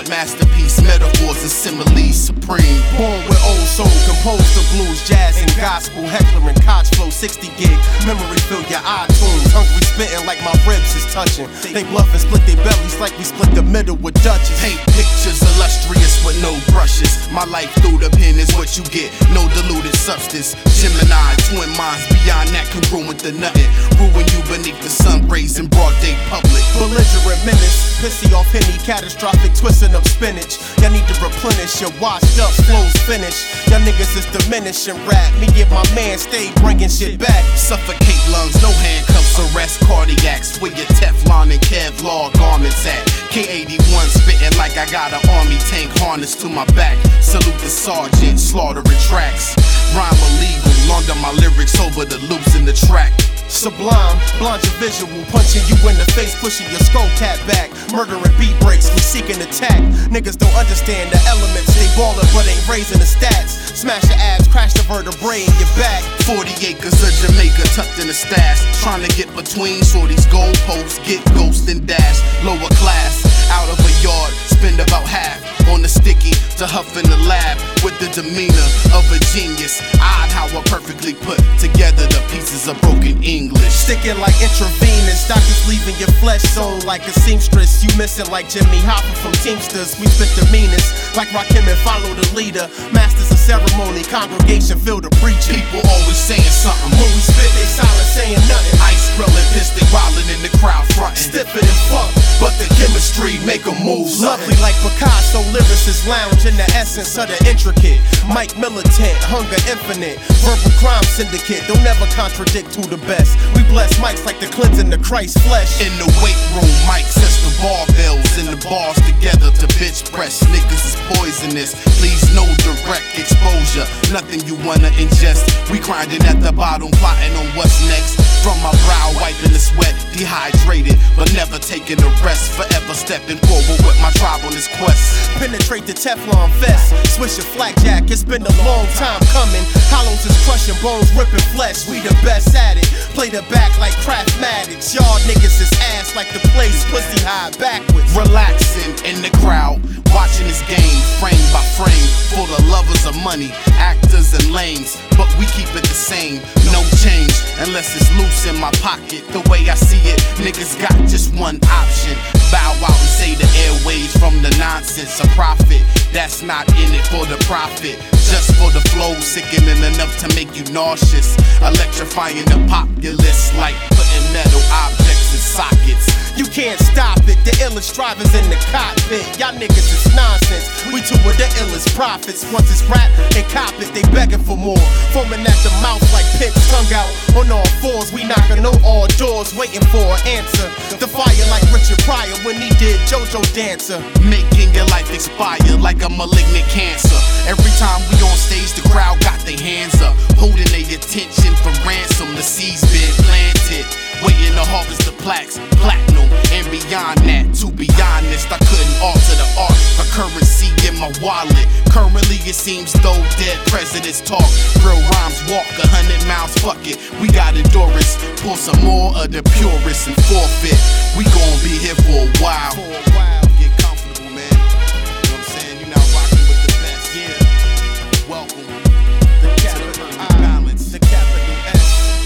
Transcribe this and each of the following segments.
Masterpiece, metaphors and similes supreme. Born with old soul, composed of blues, jazz and gospel. Heckler and Koch flow, 60 gig. Memory fill your iTunes. Hungry spitting like my ribs is touching. They bluff and split their bellies like we split the middle with Dutchess. Paint pictures illustrious with no brushes. My life through the pen is what you get. No diluted substance. Gemini, twin minds beyond that congruent to nothing. Ruin you beneath the sun rays in broad day public. Belligerent menace, pissy off Henny, catastrophic twisting up spinach. Y'all need to replenish your washed up flows finish. Y'all niggas is diminishing rap. Me and my man stay bringing shit back. Suffocate lungs, no handcuffs, arrest cardiacs. Where your Teflon and Kevlar garments at. K81 spitting like I got an army tank harness to my back. Salute the sergeant, slaughtering tracks. Rhyme illegal, launder my lyrics over the loops in the track. Sublime, blunt your visual, punching you in the face, pushing your skull cap back. Murdering beat breaks, we seeking attack. Niggas don't understand the elements, they ballin' but ain't raising the stats. Smash your abs, crash the vertebrae in your back. 40 acres of Jamaica tucked in the stash. Trying to get between shorties, goalposts, get ghost and dash. Lower class, out of a yard, spend about half on the sticky to huff in the lab with the demeanor of a genius. Odd how I perfectly put together the pieces of broken English. Sticking like intravenous, doctors leaving your flesh sewn like a seamstress. You missing like Jimmy Hopper from Teamsters. We spit the meanest, like Rakim and follow the leader. Masters of ceremony, congregation feel the preacher. People always saying something. When we spit, they silent saying nothing. Ice grilling, piston wildin' in the crowd frontin'. Stiffer than fuck, but the chemistry make 'em move. Lovely like Picasso, lyricists lounge in the essence of the intricate. Mike Militant, hunger infinite. Verbal crime syndicate, don't ever contradict who the best. We bless mics like the Clinton, the Christ flesh. In the weight room, Mike sets the barbells and the bars together to bitch press. Niggas is poisonous, please no direct exposure. Nothing you wanna ingest. We grinding at the bottom, plotting on what's next. From my brow, wiping the sweat, dehydrated, but never taking a rest. Forever stepping forward with my tribe on this quest. Penetrate the Teflon vest, switch your flak jack, it's been a long time coming. Hollows is crushing bones, ripping flesh, we the best at it. Play the back like Craftmatics, y'all niggas is ass like the place, pussy high backwards. Relaxing in the crowd, watching this game, frame by frame, full of lovers of money, actors and lanes, but we keep it the same, no change, unless it's loose in my pocket. The way I see it, niggas got just one option, bow out and say the airways from the nonsense. A profit, that's not in it for the profit, just for the flow, sickening enough to make you nauseous, electrifying the populace like putting metal objects in sockets. You can't stop it, the illest drivers in the cockpit. Y'all niggas is nonsense, we two of the illest prophets. Once it's rap and cop it, they begging for more. Foaming at the mouth like pits, tongue out on all fours. We knocking on all doors, waiting for an answer. The fire like Richard Pryor when he did JoJo Dancer. Making your life expire like a malignant cancer. Every time we on stage, the crowd got their hands up, holding their attention for ransom. The seeds been planted, waiting to harvest the plaques, platinum, and beyond that. To be honest, I couldn't alter the art, a currency in my wallet. Currently it seems though dead presidents talk, real rhymes walk 100 miles, fuck it. We got endurance, pull some more of the purists and forfeit. We gon' be here for a while. Get comfortable, man. You know what I'm saying? You now rocking with the best. Yeah. Welcome. The capital I, balance, the capital S.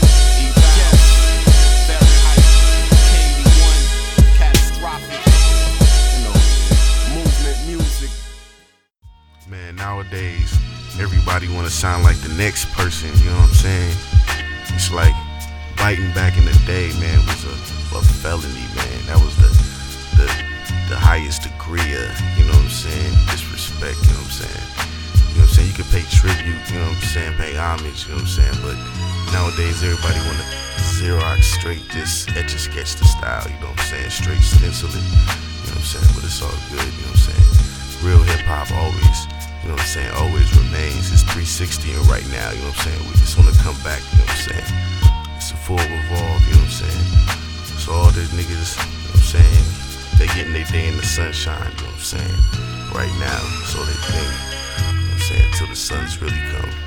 Man, nowadays, everybody wanna sound like the next person, you know what I'm saying? It's like biting back in the day, man, was a felony, man. That was the highest degree of, you know what I'm saying, disrespect, you know what I'm saying? You know what I'm saying? You can pay tribute, you know what I'm saying, pay homage, you know what I'm saying? But nowadays, everybody wanna Xerox straight, just etch a sketch the style, you know what I'm saying? Straight stencil it, you know what I'm saying? But it's all good, you know what I'm saying? Real hip-hop always, you know what I'm saying, always remains. It's 360 and right now, you know what I'm saying? We just wanna come back, you know what I'm saying? It's a full revolve, you know what I'm saying? So all the niggas, you know what I'm saying, they getting their day in the sunshine, you know what I'm saying? Right now, so they think, you know what I'm saying, till the sun's really come.